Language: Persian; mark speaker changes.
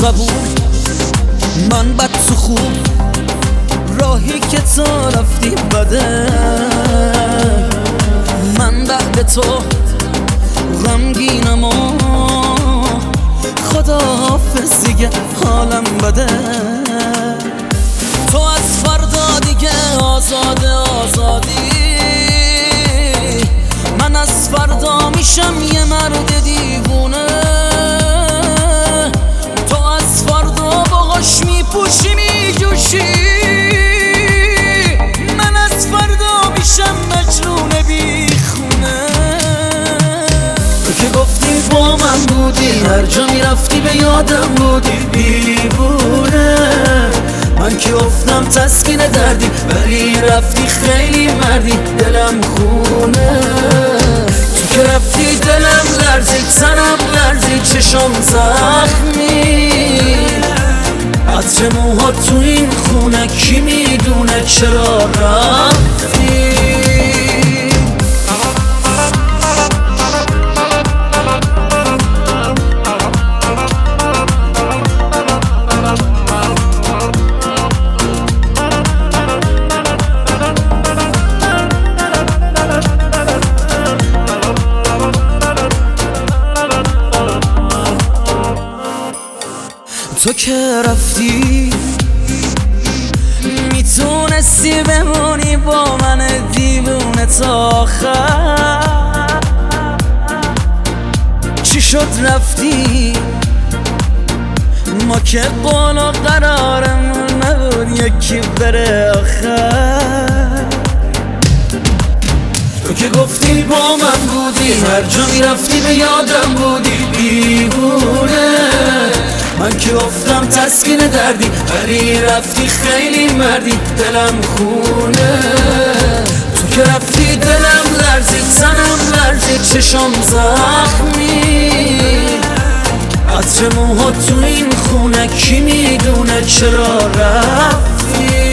Speaker 1: قبول، من بد تو خوب، راهی که تو رفتی بده. من بعد تو غمگینم و خدا حافظ دیگه حالم بده. تو از فردا دیگه آزادی، من از فردا میشم یه مرد دیوونه. تو از فردا باهاش میپوشی میجوشی، من از فردا میشم مجنون بیخونه. تو که گفتی با من بودی، هر جا میرفتی به یادم بودی دیوونه. من که افتم تسکین دردی، ولی رفتی خیلی مردی، دلم خونه. تو که رفتی دلم لرزید، تنم لرزید، چشم زخمی. عطر موها تو این خونه کی میدونه چرا رفتی. تو که رفتی میتونستی بمونی با من دیوونه تا آخر. چی شد رفتی؟ ما که قول و قرارمون نبود یکی بره آخر. تو که گفتی با من بودی، هر جا میرفتی به یادم بودی دیوونه. من که افتم تسکین دردی، ولی رفتی خیلی مردی، دلم خونه. تو که رفتی دلم لرزید، تنم لرزید، چشم زخمی. عطر موها تو این خونه کی میدونه چرا رفتی.